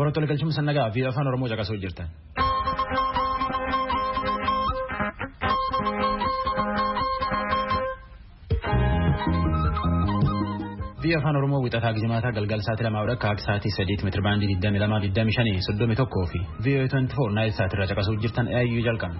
Barattoota galchuun sannagaa fi afaan Oromoo caqasuu jirtan. Biyya afaan Oromoo wixataa gijimaataa galgal sa'aatii 2 akka sa'aatii 3 meetira baandii 22 25 31 fi Biyya 24 naayil sa'aatii irra caqasuu jirtan AIU jalqabna.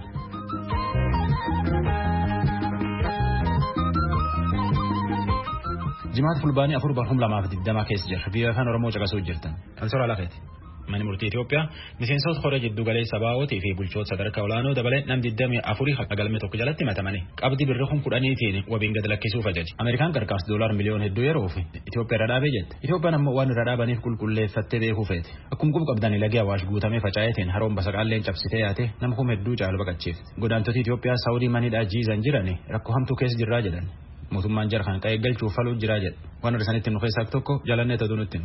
Jimaata fulbaanii 4/2020 keessa jira. Biyya afaan Oromoo caqasuu jirtan. Ansoora lafeeti. Manni murtii Itoophiyaa miseensota hora jiddu galeessa baa'ootii fi bulchoota sadarkaa olaanoo dabalee nam 24 galme tokko jalatti matamanii qabdii birrii 10,000tiin wabiin gad lakkisuuf ajaje. Ameerikaan qarqaarsa $1 miliyoona hedduu yeroo fi Itoophiyaa irra dhaabee jette. Itoophiyaan ammoo waan irra dhaabaniif qulqulleeffattee beekuu feete. Akkuma quba qabdanii lagee Awaash guutamee faca'eetiin haroon basaqaalleen cabsitee yaate nama kuma hedduu caalu baqachiifte. Godaantota Itoophiyaa Saawudii maniidhaa jiizan jirani rakkoo hamtuu keessa jirraa jedhan. Mootummaan jara kan qe'ee galchuuf faluu jiraa jedha. Waan hir'isanitti nu keessaa tokko jalannee ta'uu nutti.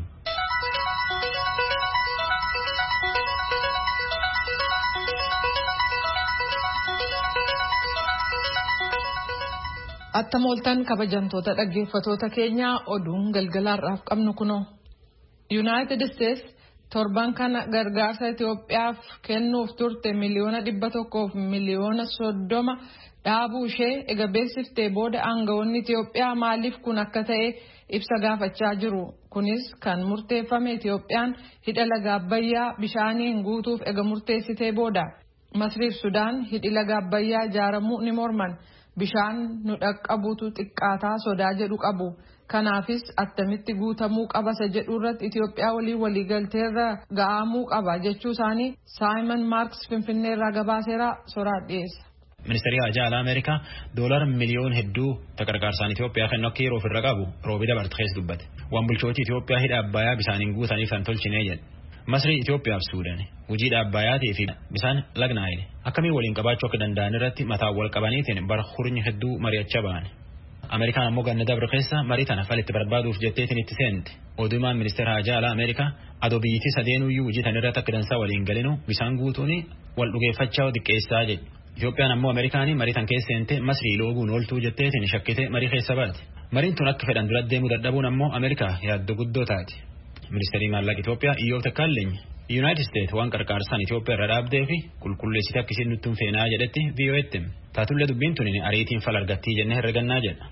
Attamoltan kabajamtoota dhaggeeffatoota keenyaa oduun galgalaarraaf qabnu kunoo. United States torban kana gargaarsa Itoophiyaaf kennuuf turte $100 miliyoona 30 dhaabuu ishee ega beeksiftee booda aangawoonni Itoophiyaa maaliif kun akka ta'e ibsa gaafachaa jiru. Kunis kan murteeffame Itoophiyaan hidha laga Abbayyaa bishaaniin guutuuf ega murteessitee booda. Masriif Sudaan hidhi laga Abbayyaa ijaaramuu ni morman. Bishaan nu dhaqqabuutu xiqqaataa sodaa jedhu qabu. Kanaafis attamitti guutamuu qabasa jedhu irratti Itoophiyaa waliigalteerra ga'amuu qaba jechuu isaanii Simon Marks Finfinneerraa gabaaseera soraa dhiyeessa. Ministeerri Haajaa Alaa Ameerikaa $1 miliyoona hedduu gargaarsaan Itoophiyaa kan akka yeroo ofirra qabu roobii dabarte keessa dubbate. Waan bulchooti Itoophiyaa hidha Abbayyaa bishaaniin guutaniif kan tolchinee jedhe. Masrii Itoophiyaa fi Suudaan hojii Abbayyaatii fi bishaan laga Naayil akkamiin waliin qabaachuu akka danda'an irratti mataa wal qabaniitiin bara hurni hedduu mari'achaa ba'an. Ameerikaan ammoo ganna dabre keessa marii tana falitti barbaaduuf jetteetiin itti seente. Odumaan ministeera Haajaa Alaa Ameerikaa adoo biyyittii sadeenuyyuu hojii tan irratti akka dansaa waliin galinu bishaan guutuun wal dhugeeffachaa xiqqeessaa jedhe. Itoophiyaan ammoo Ameerikaanii marii tan keessa seente Masrii looguun ooltuu jetteetiin shakkitee marii keessa baate. Mariin tun akka fedhan dura deemuu dadhabuun ammoo Ameerikaa yaaddoo guddoo taati. Ministeerri maallaqa Itoophiyaa Iyyoob Takkaaleny United States waan qarqaarsaan Itoophiyaa irra dhaabdee fi qulqulleessite akkasiin nutti feenaa jedhetti VOA'tti taatullee dubbiin tun ariitiin fal argattii jennee herregannaa jedha.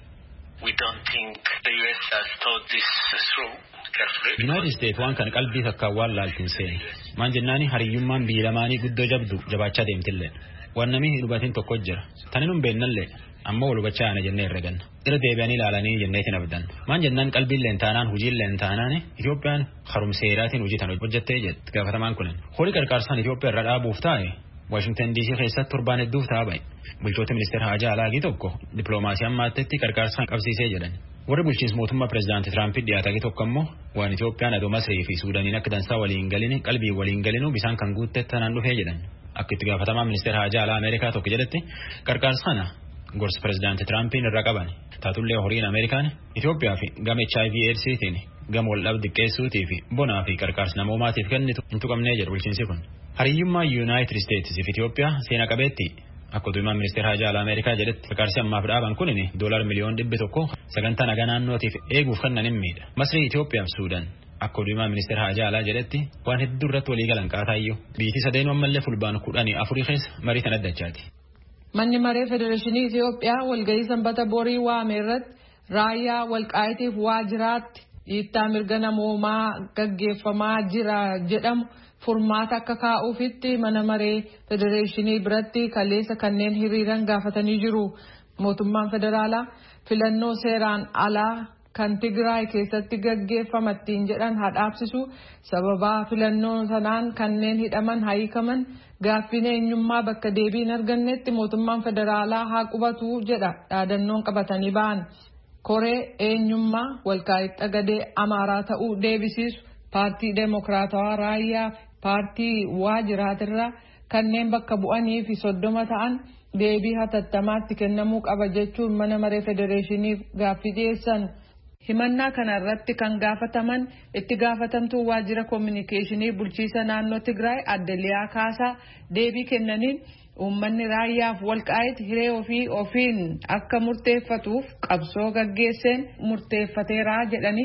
United States waan kan qalbii takkaan waan laaltiin seeni. Maan jennaani hariyyummaan biyya lamaanii guddoo jabdu jabaachaa deemtillee. Waan namni dhubatiin tokko jira. Tanin hin beennallee ammoo wal hubachaa yaana jennee herreganna. Irra deebi'anii ilaalanii jenneetiin abdan. Maan jennaan qalbiilleen taanaan hojiilleen taanaan Itoophiyaan harumseeraatiin hojii tan hojjettee jedhe gaafatamaan kunin. Horii qarqaarsaan Itoophiyaa irra dhaabuuf taa'e Washington DC keessatti torbaan hedduuf taa'aa ba'e. Bulchoota ministeera Haajaa Alaagii tokko dippiloomaasii ammaatti qarqaarsaan qabsiisee jedhan. Warri bulchiinsa mootummaa pireezidaantii Tiraampii dhiyaatanii tokko ammoo waan Itoophiyaan adoo Masrii fi Suudaaniin akka dansaa waliin galini qalbii waliin galinu bisaan kan guutte tanaan dhufee jedhan. Akka itti gaafatamaa ministeera Haajaa Alaa Ameerikaa tokko jedhetti qarqaarsa kana gorsa pireezidaantii Tiraampin irra qaban. Taatullee horiin Ameerikaan Itoophiyaa fi gama HIV/AIDStiin gama wal dhabdee xiqqeessuutii fi bonaa fi qarqaarsa namoomaatiif kennitu hin tuqamnee jedhu bulchiinsi kun. Hariyyummaa United States fi Itoophiyaa seena qabeetti akka oduumaan ministeera Haajaa Alaa Ameerikaa jedhetti qarqaarsi ammaaf dhaaban kunin $1 miliyoona 100 sagantaa nagaa naannootiif eeguuf kennan hin miidha. Masrii Itoophiyaa fi Suudaan akka oduumaan ministeera Haajaa Alaa jedhetti waan hedduu irratti walii galan qaataayyuu biyyi sadeenuu ammallee fulbaan 14 keessa marii tan addachaati. Manni maree Federeeshinii Itoophiyaa walgahii sanbata borii waame irratti raayyaa walqaayitiif waajjiraatti dhiittaa mirga namoomaa gaggeeffamaa jira jedhamu furmaata akka kaa'uufitti mana maree Federeeshinii biratti kaleessa kanneen hiriiran gaafatanii jiru. Mootummaan federaalaa filannoo seeraan alaa kan Tigraay keessatti gaggeeffamattiin jedhan hadhaabsisu sababaa filannoo sanaan kanneen hidhaman hiikaman gaaffiin eenyummaa bakka deebii hin argannetti mootummaan federaalaa haa qubatu jedha dhaadannoon qabatanii ba'an. Koree eenyummaa walqaayitti gadee Amaaraa ta'uu deebisiisu paartii Deemokiraatawaa Raayyaa paartii waajjiraatirraa kanneen bakka bu'anii fi 30 ta'an deebii hatattamaatti kennamuu qaba jechuun mana maree Federeeshiniif gaaffii dhiyeessan. Himannaa kana irratti kan gaafataman itti gaafatamtuu waajjira kominikeeshinii bulchiisa naannoo Tigraay Adde Liyaa Kaasaa deebii kennaniin uummanni raayyaaf walqaayit hiree ofiin akka murteeffatuuf qabsoo gaggeesseen murteeffateera jedhanii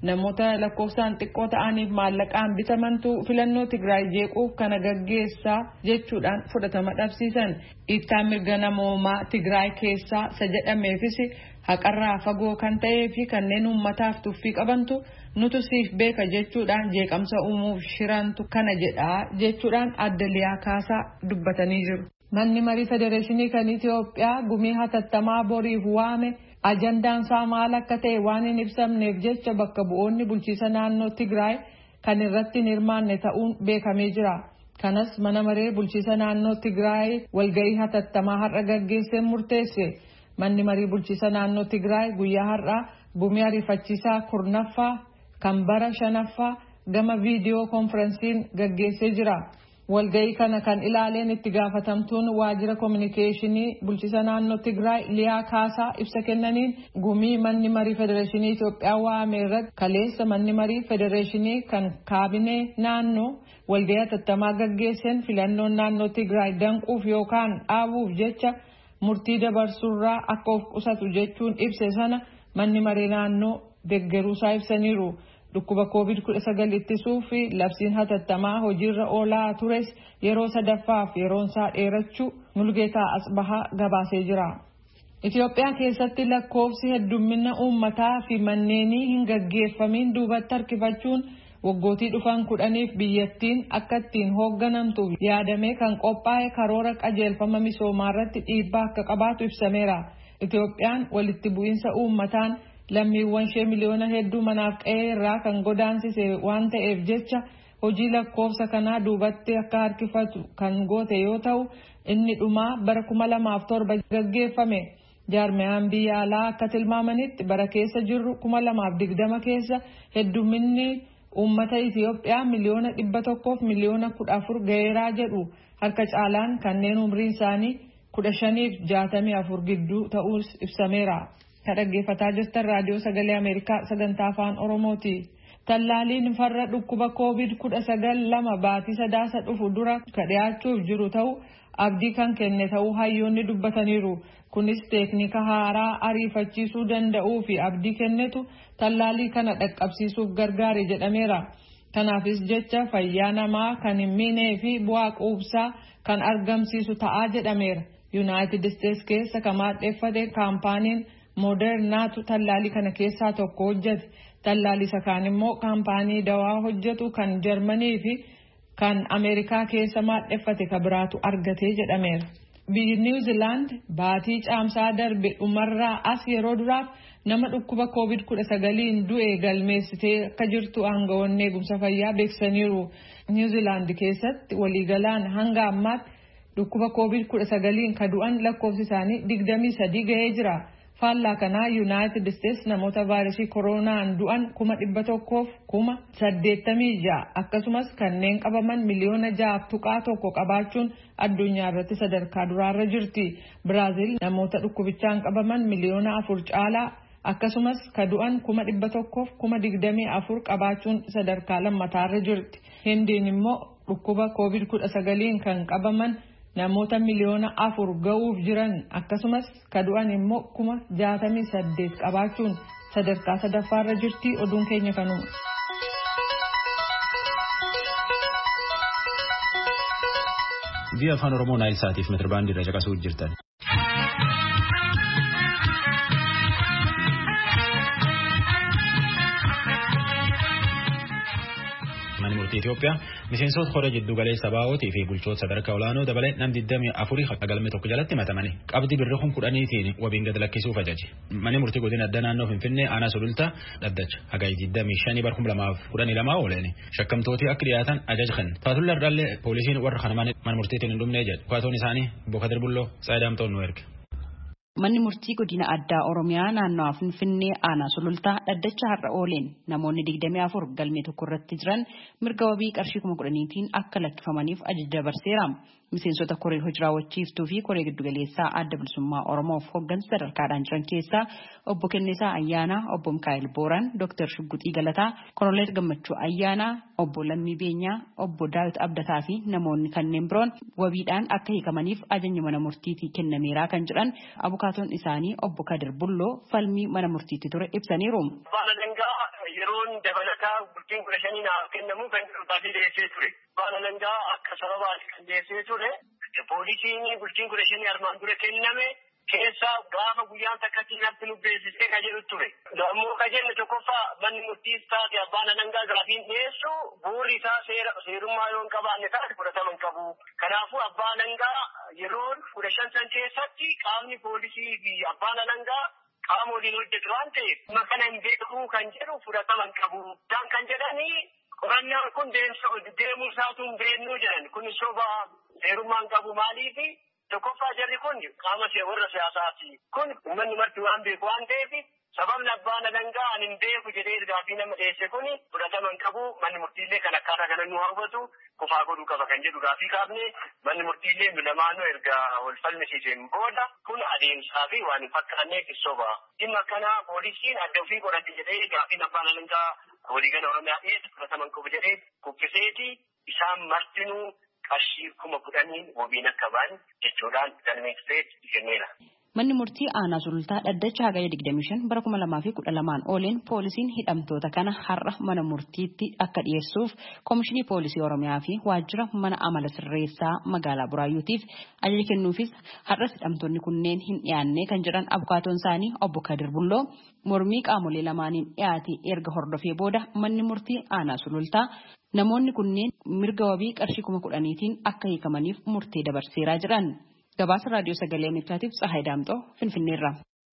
namoota lakkoofsaan xiqqoo ta'aniif maallaqaan bitamantu filannoo Tigraay jeequuf kana gaggeessaa jechuudhaan fudhatama dhabsiisan. Dhiittaan mirga namoomaa Tigraay keessaa isa jedhameefis haqarraa fagoo kan ta'ee fi kanneen uummataaf tuffii qabantu nutu siif beeka jechuudhaan jeeqamsa uumuuf shirantu kana jedhaa jechuudhaan adda Liyaa Kaasaa dubbatanii jiru. Manni marii federeeshinii kan Itoophiyaa gumii hatattamaa boriif waame ajandaan isaa maal akka ta'e waan hin ibsamneef jecha bakka bu'oonni bulchiisa naannoo Tigraay kan irratti hin hirmaanne ta'uun beekamee jira. Kanas mana maree bulchiisa naannoo Tigraay walgahii hatattamaa har'a gaggeessee murteesse. Manni marii bulchiisa naannoo Tigraay guyyaa har'aa gumii ariifachiisaa kurnaffaa kan bara 5ffaa gama viidiyoo konferensiin gaggeessee jira. Walgahii kana kan ilaaleen itti gaafatamtuun waajjira kominikeeshinii bulchiisa naannoo Tigraay Liyaa Kaasaa ibsa kennaniin gumii manni marii federeeshinii Itoophiyaa waame irratti kaleessa manni marii federeeshinii kan kaabinee naannoo walgahii hatattamaa gaggeesseen filannoon naannoo Tigraay danquuf yookaan dhaabuuf jecha murtii dabarsuurraa akka of qusatu jechuun ibse sana manni marii naannoo deeggaruusaa ibsaniiru. Dhukkuba COVID-19 ittisuu fi labsiin hatattamaa hojiirra oolaa tures yeroo sadaffaaf yeroonsaa dheerachuu Mulgeetaa Asbahaa gabaasee jira. Itoophiyaa keessatti lakkoofsi heddummina uummataa fi manneenii hin gaggeeffamiin duubatti harkifachuun waggootii dhufan 10f biyyattiin akka ittiin hoogganamtuuf yaadamee kan qophaa'e karoora qajeelfama misoomaa irratti dhiibbaa akka qabaatu ibsameera. Itoophiyaan walitti bu'iinsa uummataan lammiiwwan ishee miliyoona hedduu manaaf qe'ee irraa kan godaansise waan ta'eef jecha hojii lakkoofsa kanaa duubatti akka harkifatu kan goote yoo ta'u inni dhumaa bara 2007 gaggeeffame. Jaarmiyaan biyya alaa akka tilmaamanitti bara keessa jirru 2020 keessa heddumminni uummata Itoophiyaa miliyoona 100 miliyoona 14 ga'eeraa jedhu. Harka caalaan kanneen umriin isaanii 15 fi 64 gidduu ta'uus ibsameera. Kan dhaggeeffataa jirtan raadiyoo sagalee Ameerikaa sagantaa afaan Oromooti. Tallaaliin farra dhukkuba COVID-19 lama baatii sadaasa dhufu dura ka dhiyaachuuf jiru ta'u abdii kan kenne ta'uu hayyoonni dubbataniiru. Kunis teeknika haaraa ariifachiisuu danda'uu fi abdii kennetu tallaalii kana dhaqqabsiisuuf gargaare jedhameera. Kanaafis jecha fayyaa namaa kan hin miinee fi bu'aa quubsaa kan argamsiisu ta'aa jedhameera. Yuunaayitid Isteets keessa kan maadheeffate kaampaaniin Modernaatu tallaalii kana keessaa tokko hojjete. Tallaalii isa kaan immoo kaampaanii dawaa hojjetu kan Jarmanii fi kan Ameerikaa keessa maadheeffate ka biraatu argate jedhameera. Biyyi Niw Ziilaand baatii caamsaa darbe dhumarraa as yeroo duraaf nama dhukkuba COVID-19 du'e galmeessitee akka jirtu aangawoonni eegumsa fayyaa beeksisaniiru. Niw Ziilaand keessatti waliigalaan hanga ammaatti dhukkuba COVID-19 ka du'an lakkoofsi isaanii 23 ga'ee jira. Faallaa kanaa Yuunaayitid Isteets namoota vaayirasii koronaan du'an 186,086 akkasumas kanneen qabaman miliyoona 6.1 qabaachuun addunyaa irratti sadarkaa duraarra jirti. Biraaziil namoota dhukkubichaan qabaman miliyoona 4 caalaa akkasumas ka du'an 124,024 qabaachuun sadarkaa lammataarra jirti. Hindiin immoo dhukkuba COVID-19 kan qabaman namoota miliyoona 4 ga'uuf jiran akkasumas ka du'an immoo 68,000 qabaachuun sadarkaa sadaffaarra jirti. Oduun keenya kanuma. Biyya afaan Oromoo Naayil Saatiif meetirbaandii irra caqasuu jirtan. Itoophiyaa miseensota hora jiddu galeessa baa'ootii fi bulchoota sadarkaa olaanoo dabalee nam 24 galme tokko jalatti himatamanii qabdii birrii 10,000 wabiin gad lakkisuuf ajaje. Manni murtii godina addaa naannoo Finfinnee aanaa sulultaa dhaddacha hagayi 25 bar 2012 ooleen shakkamtooti akka dhiyaatan ajaja kenne. Faatulla irraallee poolisiin warra kana mana murtiitiin hin dhumnee jedhu. Bukaatoon isaanii Bokadir Bulloo Saayidaamtoon nu erge. Manni murtii godina addaa Oromiyaa naannoo Finfinnee aanaa sulultaa dhaddacha har'a ooleen namoonni 24 galmee tokko irratti jiran mirga wabii qarshii 10,000tiin akka lakkifamaniif ajaja dabarseera. Miseensota koree hojii raawwachiiftuu fi koree giddugaleessaa adda bilisummaa Oromoof hooggansa sadarkaadhaan jiran keessaa obbo Kennisaa Ayyaanaa, obbo Mikaa'el Booraan, Dr. Shugguxii Galataa, Koloneel Gammachuu Ayyaanaa, obbo Lammii Beenyaa, obbo Daawit Abdataa fi namoonni kanneen biroon wabiidhaan akka hiikamaniif ajajni mana murtiitii kennameeraa kan jedhan abukaatoon isaanii obbo Kadir Bulloo falmii mana murtiitti ture ibsaniiru. Yeroon dabalataa bultiin 15 naaf kennamu kan dhufaatii dhiyeessee ture. Abbaan alangaa akka sababaatti kan dhiyeessee ture. Poolisiin bultiin 15 armaan dura kenname keessaa gaafa guyyaan takkatti natti nu beeksisee kan jedhu ture. Ammoo kan jennu tokkoffaa manni murtiis taate abbaan alangaa gaafiin dhiyeessu bu'uurri isaa seerummaa yoo hin qabaanne taate fudhatama hin qabu. Kanaafuu abbaan alangaa yeroo 15 san keessatti qaamni poolisii fi abbaan alangaa qaama waliin hojjetu waan ta'eef makana hin beekamu kan jedhu fudhatama hin qabu. Isaan kan jedhanii qorannaan kun deemuu isaatu hin beeknu jedhan kun sobaa seerummaan qabu maaliifi tokkoffaa jarri kun qaama warra siyaasaati. Kun uummanni marti waan beeku waan ta'eef sababni abbaan alangaa ani hin beeku jedhee gaafii nama dhiyeesse kun fudhatama hin qabu. Manni murtiillee kan akkaataa kana nu hawwatu kufaa godhuu qaba kan jedhu gaafii kaafne manni murtiillee lamaanuu erga wal falmisiiseen booda kun adeemsaa fi waan hin fakkaanneef soba. Dhimma kana poolisiin adda ofii qoratti jedhee gaafiin abbaan alangaa waliigala Oromiyaa dhiyeesse fudhatama hin qabu jedhee kuffiseeti isaan martinuu qarshii 10,000 wabiin akka ba'an jechuudhaan galmeessee kenneera. Manni murtii aanaa sulultaa dhaddacha hagaya 25 bara 2012 ooleen poolisiin hidhamtoota kana har'a mana murtiitti akka dhiyeessuuf Koomishinii Poolisii Oromiyaa fi waajjira mana amala sirreessaa magaalaa Buraayyuutiif ajaja kennuufis har'as hidhamtoonni kunneen hin dhiyaanne kan jedhan abukaatoon isaanii obbo Kadir Bulloo mormii qaamolee lamaaniin dhiyaate erga hordofee booda manni murtii aanaa sulultaa namoonni kunneen mirga wabii qarshii 10,000tiin akka hiikamaniif murtee dabarseeraa jiran. Gabaasa raadiyoo sagalee Ameerikaatiif Tsahaay Daamxoo Finfinneerraa.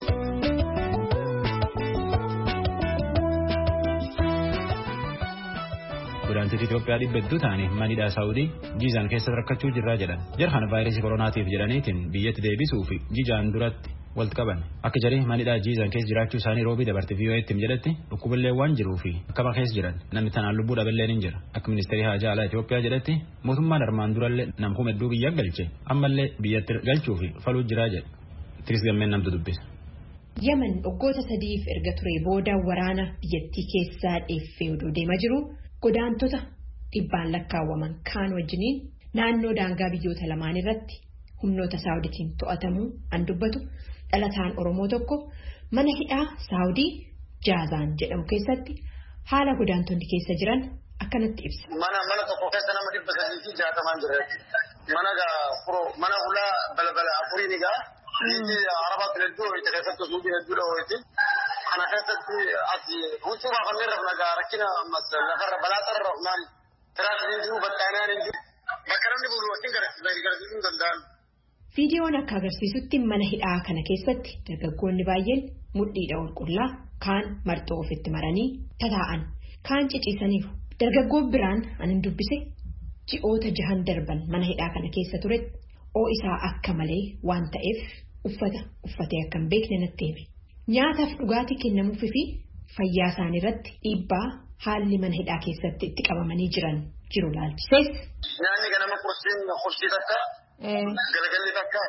Godaantota Itoophiyaa dhibbedduu ta'anii manidhaa Saawudii jiizaan keessa rakkachuu jirraa jedhan. Jarhan vaayirasii koronaatiif jedhaniitiin biyyatti deebisuu fi jijaan duratti walitti qaban. Akka jaree manidhaa jiizaan keessa jiraachuu isaanii roobii dabarte VOA'tti jedhetti dhukkubillee waan jiruu fi akkama keessa jiran namni tanaan lubbuu dhaballeen hin jira. Akka ministeerii haajaa alaa Itoophiyaa jedhetti mootummaan armaan durallee namkuma hedduu biyya galche ammallee biyyatti galchuu fi faluu jiraa jedha. Tiris gammeen namtu dubbisa. Yemen waggoota 3 erga ture booda waraana biyyattii keessaa dheeffee odoo deemaa jiru godaantota dhibbaan lakkaawwaman kaan wajjiniin naannoo daangaa biyyoota lamaan irratti humnoota Saawudiitiin to'atamuu an dubbatu dhalataan Oromoo tokko mana hidhaa Saawudii Jaazaan jedhamu keessatti haala godaantonni keessa jiran akkanatti ibsa. Mana tokko keessa nama 360 jira. Mana hulaa balbala afurii gaa Arabaa filadduu itti keessatti suuqii hedduudha ho'itti. Kana keessatti ati huccuu baafamee nagaa rakkina lafarra balaatarra maali tiraasii jiru battaanaan hin jiru bakka namni bulu wajjin gargaarsiisuu hin danda'an. Viidiyoon akka agarsiisutti mana hidhaa kana keessatti dargaggoonni baay'een mudhiidha ol qullaa kaan marxoo ofitti maranii tataa'an kaan ciciisaniiru. Dargaggoon biraan anin dubbise ji'oota 6 darban mana hidhaa kana keessa turetti isaa akka malee waan ta'eef uffatee akka hin beekne natti hime. Nyaataaf dhugaatii kennamuufii fi fayyaa isaanii irratti dhiibbaa haalli mana hidhaa keessatti itti qabamanii jiru laalchisees. Nyaanni ganama kursii takka garagalli takka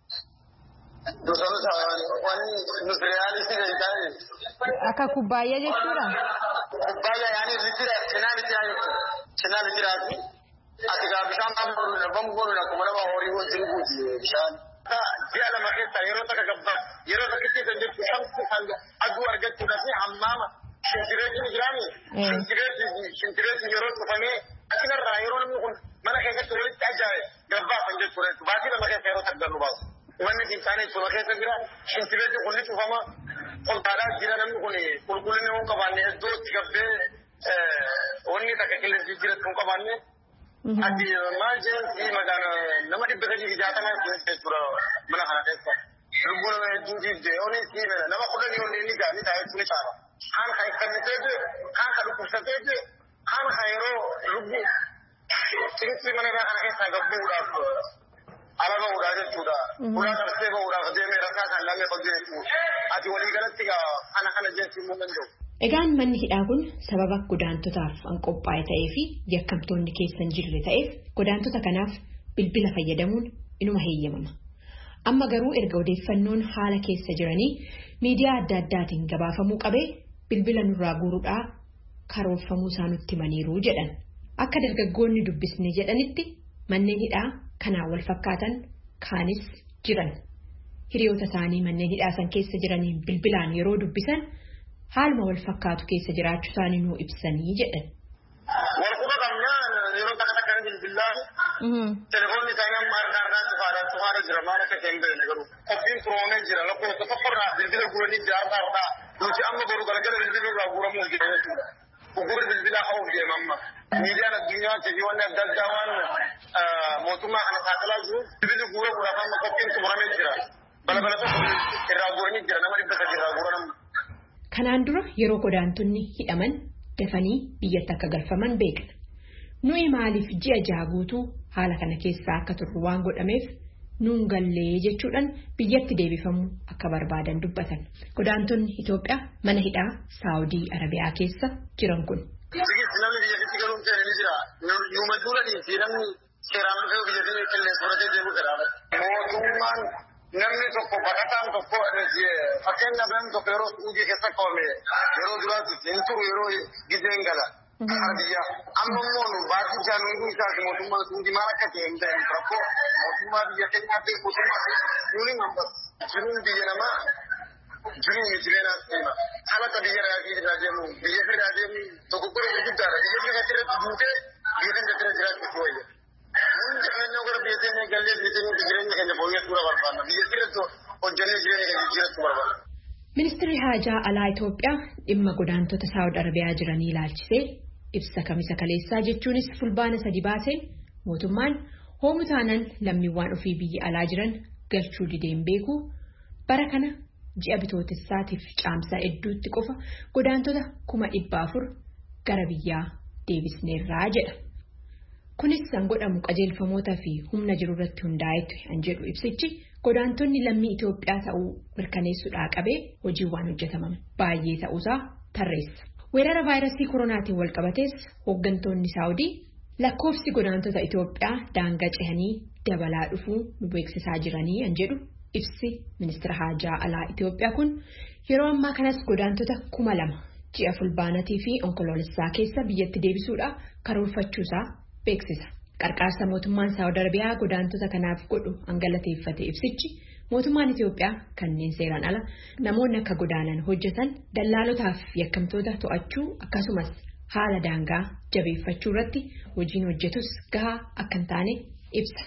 gosoota waan nusreeyaalii ta'e. Akka kubbaayyaa jechuudha. Kubbaayyaa yaani cinaa litiraa jechuudha. Cinaa litiraati. Ati gaa bishaan bambooludha kuma nama horii wajjin guuti bishaan. Ji'a lama keessa yeroo takka gabbaa yeroo takkitti kan jettu shamsi kan aduu argachuudhaa fi hammaama shintireetiin jiraani. Shintireetiin yeroo cufamee achirraa yeroo namni kun mana keessatti walitti ajaa'ibe gabbaa kan jechuudha. Baatii lama keessa yeroo takka nu baasu. Wanni dinqaanii cuma keessa jira shintireetiin kun ni cufama. Qoltaadhaa jira namni kun qulqullinni hin qabaanne iddootti gabbee wanni takka qilleensi jiratti hin qabaanne. Ati maal jedhamti magaalaa nama 360 jechuudha mana kana keessa. Lubbuu nama hedduu diigdee oonii siimela nama 10 ol inni gaanii taa'ee tuni caala. Kaan kan kannatee kaan kan dhukkubsatee kaan kan yeroo lubbuu cimsii mana irraa kana keessaa gabbuudhaaf ala bahuudhaa jechuudha. Ulaa qabsee bahuudhaaf deemee rakkaa kan lamee hojii jechuudha. Ati walii galatti kana jechuun immoo danda'u. Egaan manni hidhaa kun sababa godaantotaaf an qophaa'e ta'ee fi yakkamtoonni keessa hin jirre ta'eef godaantota kanaaf bilbila fayyadamuun inuma heeyyamama. Amma garuu erga odeeffannoon haala keessa jiranii miidiyaa adda addaatiin gabaafamuu qabee bilbila nurraa guuruudhaa karoorfamuu isaa nutti himaniiru jedhan. Akka dargaggoonni dubbisne jedhanitti manneen hidhaa kanaan wal fakkaatan kaanis jiran. Hiriyoota isaanii manneen hidhaa san keessa jiraniin bilbilaan yeroo dubbisan haaluma wal fakkaatu keessa jiraachuu isaanii nuu ibsanii jedhan. Warquma qabnaan yeroo kana kan bilbilaa telefoonni isaanii amma harkaa jira maal akka ta'e hin beekne garuu qophiin turoomee jira lakkoofsa tokkorraa bilbila guuranii jaarraa nuti amma boru galgala bilbila irraa guuramuuf jira jechuudha. Gurgurri bilbilaa hawuuf deema amma. Miidiyaan addunyaa tiiviiwwan adda addaa waan mootummaa kana saaxilaa jiru bilbilli guuramuudhaaf amma qophiin xumuramee jira. Balbala tokko irraa guuranii jira nama 300 irraa guuran. Kanaan dura yeroo godaantonni hidhaman dafanii biyyatti akka galfaman beekna. Nuyi maaliif ji'a 6 guutuu haala kana keessaa akka turru waan godhameef nuun gallee jechuudhaan biyyatti deebifamuu akka barbaadan dubbatan. Godaantonni Itoophiyaa mana hidhaa Saawudii Arabiyaa keessa jiran kun. Namni biyyatti galuun ta'e ni jira. Nuuma duudhanii fi namni seeraan dhufee biyyatti qilleensa fudhatee deemuu gadaadha. Mootummaan namni tokko baqataan tokko fakkeenyaaf namni tokko yeroo Suudii keessa qabame yeroo duraatti hin turu yeroo gizeen gala. Biyya amma immoo baatii jaanuu isaati mootummaa Suudii maal akka ta'e hin ta'e rakkoo mootummaa biyya keenyaatti mootummaa nuuni mammas jiruun biyya namaa jiruun jireenyaa ta'ima. Haala biyya irraa deemu biyya irraa deemu tokko gurra gurguddaadha. Biyya irratti duutee biyya irra jiraachuu wayya. Hundi keenya gara biyya keenya gallee biyya keenya jireenya keenya fooyyessuu barbaanna. Biyya irratti hojjannee jireenya keenya jiraachuu barbaanna. Ministeerri Haajaa Alaa Itoophiyaa dhimma godaantota Saawud Arabiyaa jiranii ilaalchisee ibsa kamisa kaleessaa jechuunis fulbaana 3 baaseen mootummaan hoomu taanaan lammiiwwan ofii biyya alaa jiran galchuu dideen beeku bara kana ji'a bitootessaatiif caamsaa hedduutti qofa godaantota 400,000 gara biyyaa deebisneerraa jedha. Kunis kan godhamu qajeelfamootaa fi humna jiru irratti hundaa'etti an jedhu ibsichi godaantonni lammii Itoophiyaa ta'uu mirkaneessuudhaa qabee hojiiwwan hojjetaman baay'ee ta'uusaa tarreessa. Weerara vaayirasii koronaatiin wal qabatees hooggantoonni Saawudii lakkoofsi godaantota Itoophiyaa daangaa cehanii dabalaa dhufuu nu beeksisaa jiranii an jedhu ibsi ministeera haajaa alaa Itoophiyaa kun yeroo ammaa kanas godaantota 2,000 ji'a fulbaanatii fi onkoloolessaa keessa biyyatti deebisuudhaa karoorfachuusaa beeksisa. Qarqaarsa mootummaan Saawud Arabiyaa godaantota kanaaf godhu galateeffate ibsichi mootummaan Itoophiyaa kanneen seeraan ala namoonni akka godaanan hojjetan dallaalotaaf yakkamtoota to'achuu akkasumas haala daangaa jabeeffachuu irratti hojiin hojjetus gahaa akka hin taane ibsa.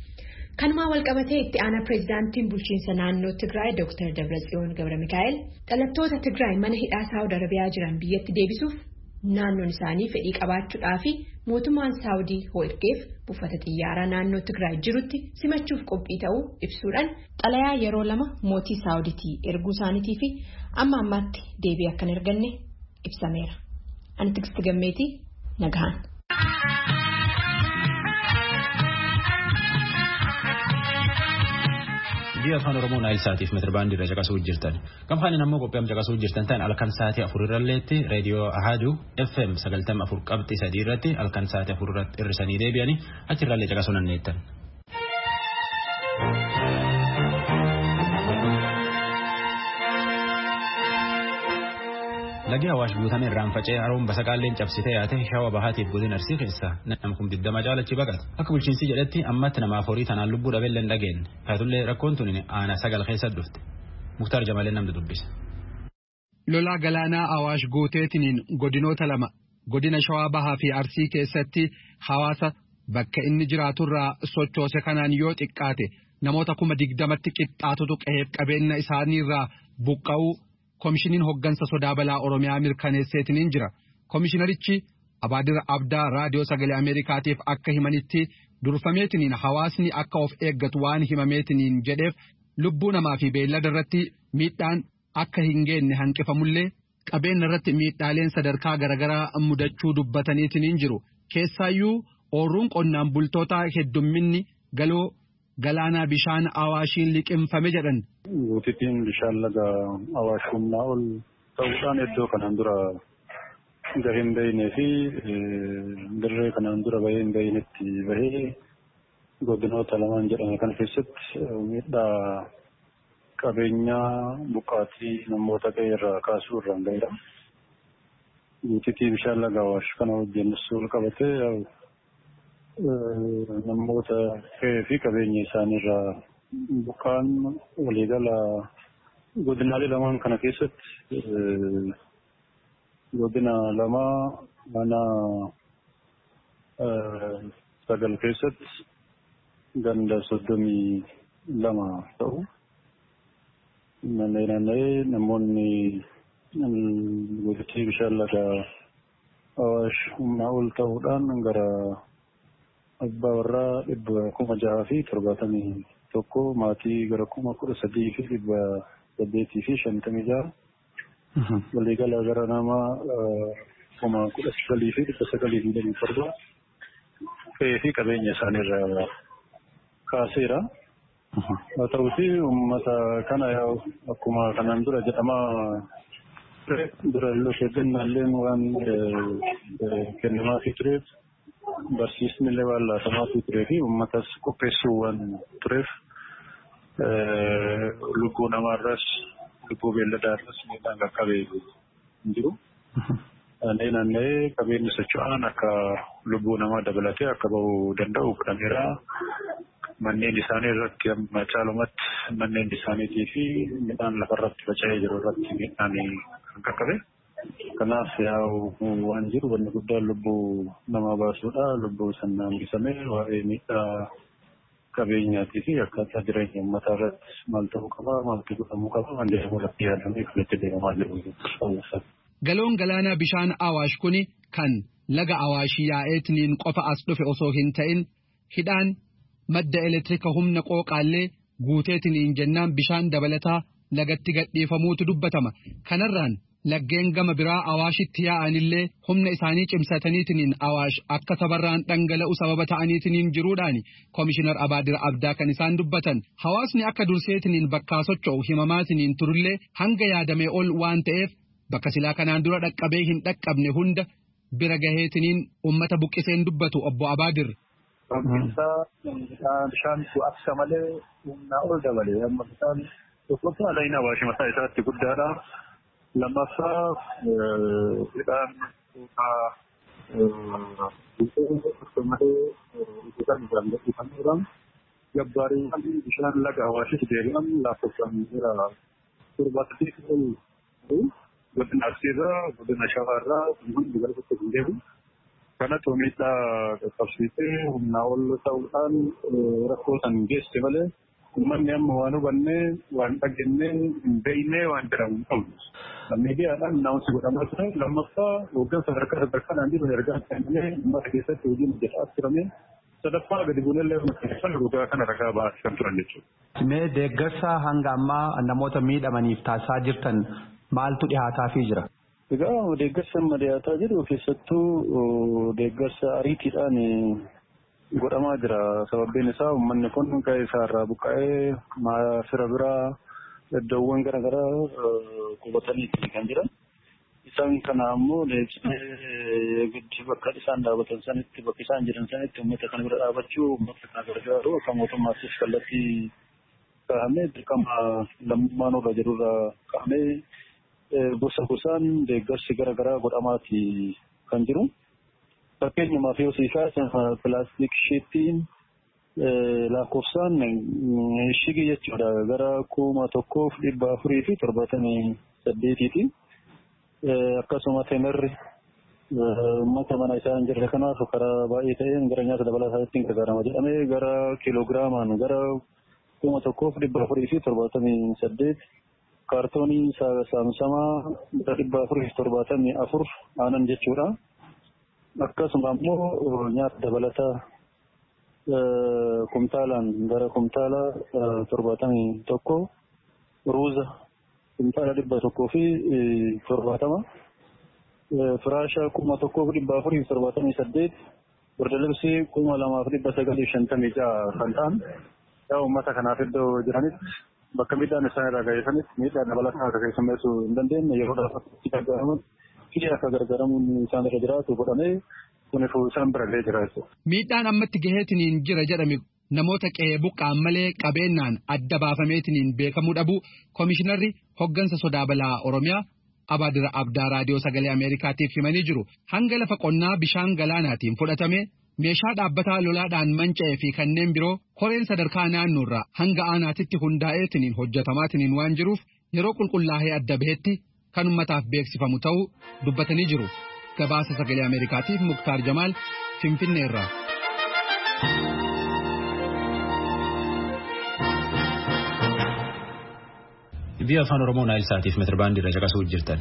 Kanumaa walqabatee itti aanaa pireezidaantiin bulchiinsa naannoo Tigraay Dr. Dabratsiyoon Gabramikaa'el dhalattoota Tigraay mana hidhaa Saawud Arabiyaa jiran biyyatti deebisuuf naannoon isaanii fedhii qabaachuudhaa fi mootummaan Saawudii ergeef buufata xiyyaaraa naannoo Tigraay jirutti simachuuf qophii ta'uu ibsuudhaan xalayaa yeroo 2 mootii Saawudiitii erguu isaaniitii fi amma ammaatti deebii akka hin arganne ibsameera. Ani Tiksiti Gammeetii Nagahaan. Biyya afaan Oromoo Naayil Saatiif meetirbaandii irra caqasuu jirtan. Gamfaanin ammoo qophii caqasuu jirtan ta'an halkan sa'aatii 4 irralleetti reediyoo Ahaduu FM 94.3 irratti halkan sa'aatii 4 irratti hirrisanii deebi'anii achirraallee caqasuu dandeettan. Lagi Awaash guutame irraan faca'ee haroon basaqaalleen cabsitee yaate Shawaa Bahaatiif godina Arsii keessa nama 20 caalachi baqate. Akka bulchiinsi jedhetti ammatti namaaf horii tanaan lubbuu dhabeellee hin dhageenye. Haatullee rakkoon tun aanaa 9 keessa dhufte. Muktaar Jamalee namni dubbise. Lolaa galaanaa Awaash guuteetiniin godinoota 2 godina Shawaa Bahaa fi Arsii keessatti hawaasa bakka inni jiraaturraa sochoose kanaan yoo xiqqaate namoota 20,000tti qixxaatutu qe'eef qabeenya isaaniirraa buqqa'uu Komishiniin hoggansa sodaa balaa Oromiyaa mirkaneesseetiniin jira. Komishinarichi Abaadir Abdaa raadiyoo sagalee Ameerikaatiif akka himanitti durfameetiniin hawaasni akka of eeggatu waan himameetiniin jedheef lubbuu namaa fi beellada irratti miidhaan akka hin geenye hanqifamullee qabeenya irratti miidhaaleen sadarkaa garaagaraa mudachuu dubbataniitiniin jiru. Keessaayyuu ooruun qonnaan bultoota heddumminni galoo galaanaa bishaan Awaashiin liqimfame jedhan. Guutitiin bishaan laga Awaash humnaa ol ta'uudhaan iddoo kanaan dura gahee hin beeknee fi dirree kanaan dura bahee hin beeknetti bahee godinoota 2 jedhame kana keessatti miidhaa qabeenyaa buqqaatii namoota qe'ee irraa kaasuu irraan gahedha. Guutitii bishaan laga Awaash kana wajjinis wal qabatee namoota qe'ee fi qabeenya isaaniirraa buqqaan waliigala godinaalee 2 kana keessatti godina lama mana sagal keessatti ganda 32 ta'u. Naanna'ee namoonni godina bishaan laga Awaash humnaa ol ta'uudhaan gara abbaa warraa 671 maatii gara 13,856 waliigala gara nama 19,927 fe'ee fi qabeenya isaaniirraa kaaseera. Haa ta'uuti uummata kana akkuma kanaan dura jedhamaa dura lokeedannaalleen waan kennamaafii tureef barsiisni illee waan laatamaafii turee fi uummatas qopheessuu waan tureef lubbuu namaarras lubbuu beelladaarras miidhaan qaqqabee hin jiru. Naanna'ee qabeenyi socho'aan akka lubbuu namaa dabalatee akka bahuu danda'u godhameera. Manneen isaanii irratti amma caalumatti manneen isaaniitii fi midhaan lafarratti faca'ee jiru irratti midhaan kan qaqqabe. Kanaaf waan jiru wanni guddaan lubbuu namaa baasuudha. Lubbuu sanaan hambisamee waa'ee miidhaa qabeenyaatii fi akkaataa jireenya uummataa irratti maal ta'uu qaba, maaltu godhamuu qaba, waan jedhamu irratti yaadamee kan itti deemamaa jiru. Galoon galaanaa bishaan Awaash kuni kan laga Awaash yaa'eetiniin qofa as dhufe osoo hin ta'in hidhaan madda elektirika humna qooqaallee guuteetiniin jennaan bishaan dabalataa lagatti gadhiifamuutu dubbatama. Kanarraan laggeen gama biraa Awaashitti yaa'anillee humna isaanii cimsataniitiniin Awaash akka sabarraan dhangala'u sababa ta'aniitiniin jiruudhaani Komishinar Abaadir Abdaa kan isaan dubbatan. Hawaasni akka durseetiniin bakkaa socho'u himamaatiniin turullee hanga yaadamee ol waan ta'eef bakka silaa kanaan dura dhaqqabee hin dhaqqabne hunda bira gaheetiniin ummata buqqiseen dubbatu obbo Abaadir. Bishaan akka malee humnaa ol dabalee amma bishaan tokkoffaa laayina Awaash mataa isaatti guddaadha. Lammaffaa hidhaan gabbaarii bishaan laga Awaashis deebi'an lakkoofsaan jira torbaatti godina Arsiirraa godina Shawaarraa hundi galatti hin deemu. Kanatu miidhaa qaqqabsiisee humnaa ol ta'uudhaan rakkoo san geesse malee uummanni amma waan hubannee waan dhageenyee hin beeknee waan jedhamu hin qabnu. Miidiyaadhaan naawwansi godhamaa ture. Lammaffaa hooggansa sadarkaan jiru ergaa kennamee uummata keessatti hojiin hojjetaa turame. Sadaffaa gadi buunellee dhugaa kana ragaa ba'aa kan turan jechuudha. Mee deeggarsa hanga ammaa namoota miidhamaniif taasisaa jirtan maaltu dhihaataafii jira? Egaa deeggarsa amma dhiyaataa jiru keessattuu deeggarsa ariitiidhaan godhamaa jira. Sababbiin isaa uummanni kun qe'ee isaarraa buqqa'ee fira biraa iddoowwan garaagaraa qubataniiti kan jiran. Isaan kana ammoo giddi bakka isaan dhaabatan sanitti bakka isaan jiran sanitti uummata kana bira dhaabachuu uummata kana gargaaru akka mootummaattis kallattii kaa'amee dirqama lammummaan irra jirurra kaa'amee gosa gosaan deeggarsi garaagaraa godhamaati kan jiru. Fakkeenyumaaf yoo siisaa pilaastik sheettiin lakkoofsaan shigii jechuudha gara 1,478 akkasuma temerri uummata mana isaa hin jirre kanaaf karaa baay'ee ta'een gara nyaata dabalataa ittiin gargaarama jedhamee gara kiilogiraamaan gara 1,478 kaartoonii saamsamaa gara 474 aanan jechuudha. Akkasuma immoo nyaata dabalataa kumtaalaan gara kumtaala 71 ruuza kumtaala 170 firaasha 1,478 bordalibsii 2,956 kan ta'an yaa uummata kanaaf iddoo jiranitti bakka miidhaan isaan irraa ga'eessanitti miidhaan dabalataa akka keessummeessuu hin dandeenye yeroo dhaabatti gargaaraman fi akka gargaaramuun isaan irra jiraatu godhamee kunifuu isaan bira ga'ee jira jechuudha. Miidhaan ammatti gaheetiniin jira jedhame namoota qe'ee buqqaan malee qabeenyaan adda baafameetiniin beekamuu dhabu Komishinarri hoggansa sodaa balaa Oromiyaa Abaadir Abdaa Raadiyoo Sagalee Ameerikaatiif himanii jiru. Hanga lafa qonnaa bishaan galaanaatiin fudhatame meeshaa dhaabbataa lolaadhaan manca'ee fi kanneen biroo koreen sadarkaa naannoorraa hanga aanaatitti hundaa'eetiniin hojjetamaatiniin waan jiruuf yeroo qulqullaa'ee adda bahetti kan ummataaf beeksifamu ta'uu dubbatanii jiru. Gabaasa sagalee Ameerikaatiif Muktaar Jamaal Finfinneerraa. Biyya afaan Oromoo Naayil Saatiif meetirbaandii irra caqasuu jirtan.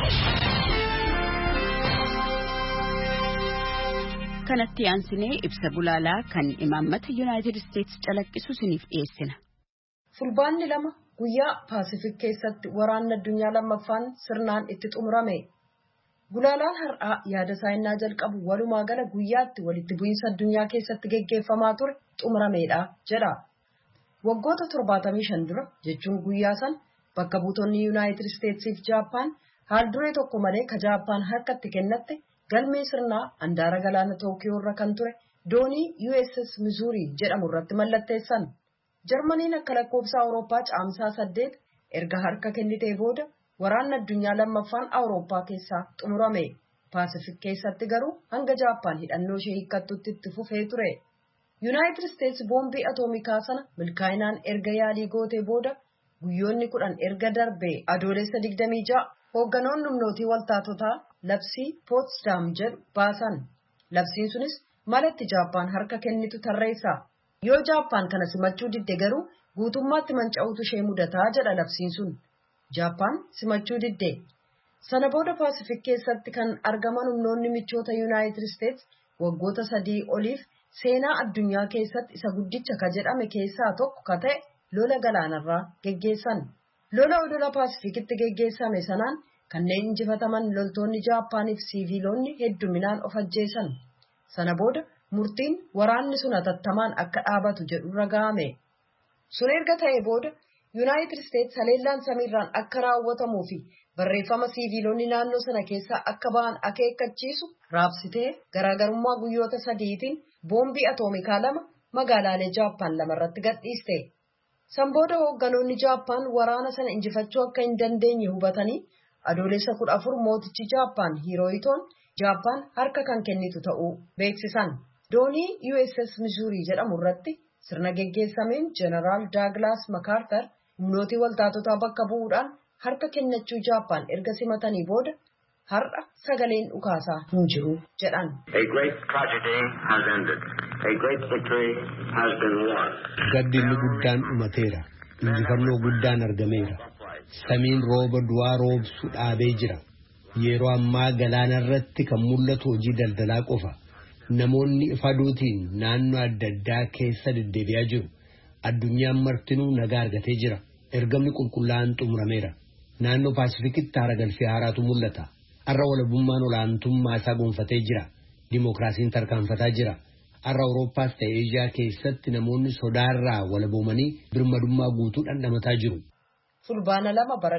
Kanatti aansinee ibsa gulaalaa kan imaammata Yuunaayitid Isteetsi calaqqisu isiniif dhiyeessina. Fulbaanni 2 guyyaa Paasifik keessatti waraanni addunyaa lammaffaan sirnaan itti xumurame. Gulaalaan har'aa yaada saayinaa jalqabu walumaa gala guyyaatti walitti bu'iinsa addunyaa keessatti geggeeffamaa ture xumurameedha jedha. Waggoota 75 dura jechuun guyyaa san bakka buutonni Yuunaayitid Isteetsiif Jaappaan haal duree tokko malee ka Jaappaan harkatti kennatte galmee sirnaa handaara galaana Tookiyoo irra kan ture doonii USS Missouri jedhamu irratti mallatteessan. Jarmaniin akka lakkoofsa Awurooppaa caamsaa 8 erga harka kennitee booda waraanni addunyaa lammaffaan Awurooppaa keessaa xumurame. Paasifik keessatti garuu hanga Jaappaan hidhannoo ishee hiikkattutti itti fufee ture. Yuunaayitid Isteetsi boombii atoomikaa sana milkaa'inaan erga yaalii gootee booda guyyoonni 10 erga darbee adoolessa 26 hoogganoonni humnootii waltaatotaa labsii Pootsdaam jedhu baasan. Labsiin sunis malatti Jaappaan harka kennitu tarreessa. Yoo Jaappaan kana simachuu didde garuu guutummaatti manca'uutu ishee mudataa jedha labsiin sun. Jaappaan simachuu didde. Sana booda Paasifik keessatti kan argaman humnoonni michoota Yuunaayitid Isteetsi waggoota 3 oliif seenaa addunyaa keessatti isa guddicha ka jedhame keessaa tokko ka ta'e lola galaanarraa geggeessan. Lola odola Paasifikitti geggeessame sanaan kanneen injifataman loltoonni Jaappaaniif siiviilonni hedduminaan of ajjeesan. Sana booda murtiin waraanni sun hatattamaan akka dhaabatu jedhurra ga'ame. Sun erga ta'ee booda Yuunaayitid Isteetsi haleellaan samiirraan akka raawwatamuu fi barreeffama siiviilonni naannoo sana keessaa akka ba'an akeekkachiisu raabsitee garaagarummaa guyyoota 3tiin boombii atoomikaa 2 magaalaalee Jaappaan 2 irratti gadhiiste. San booda hoogganoonni Jaappaan waraana sana injifachuu akka hin dandeenye hubatanii adoolessa 14 mootichi Jaappaan Hirohitoon Jaappaan harka kan kennitu ta'uu beeksisan. Doonii USS Missouri jedhamu irratti sirna geggeessameen Jeneraal Douglas MacArthur humnootii waltaatotaa bakka bu'uudhaan harka kennachuu Jaappaan erga simatanii booda har'a sagaleen dhukaasaa hin jiru jedhan. A great tragedy has ended. A great victory has been won. Gaddinni guddaan dhumateera. Injifannoo guddaan argameera. Samiin rooba du'aa roobsu dhaabee jira. Yeroo ammaa galaana irratti kan mul'atu hojii daldalaa qofa. Namoonni ifaduutiin naannoo adda addaa keessa deddeebi'aa jiru. Addunyaan martinuu nagaa argatee jira. Ergamni qulqullaa'aan xumurameera. Naannoo Paasifikitti haara galfii haaraatu mul'ata. Har'a walabummaan olaantummaa isaa gonfatee jira. Dimookiraasiin tarkaanfataa jira. Har'a Awurooppaas ta'e Eeshiyaa keessatti namoonni sodaarraa walaboomanii birmadummaa guutuu dhandhamataa jiru. Fulbaana 2 bara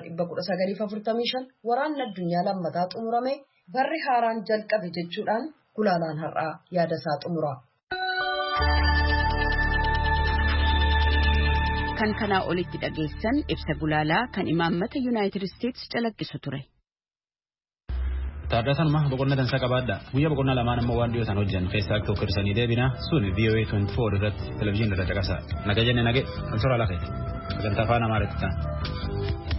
1945 waraanni addunyaa lammataa xumurame barri haaraan jalqabe jechuudhaan gulaalaan har'aa yaada isaa xumura. Kan kanaa olitti dhageessan ibsa gulaalaa kan imaammata Yuunaayitid Isteetsi calaqqisu ture. Taaddasan boqonnaa dansaa qabaadha. Guyyaa boqonnaa lamaan amma waan dhiyootaan hojjan keessaa akka tokkirsanii deebina sun VOA 24 irratti televezyiinii irra caqasa. Naga jenne nage kan suuraa lafee. Sagantaa afaan Amaaraatti ta'a.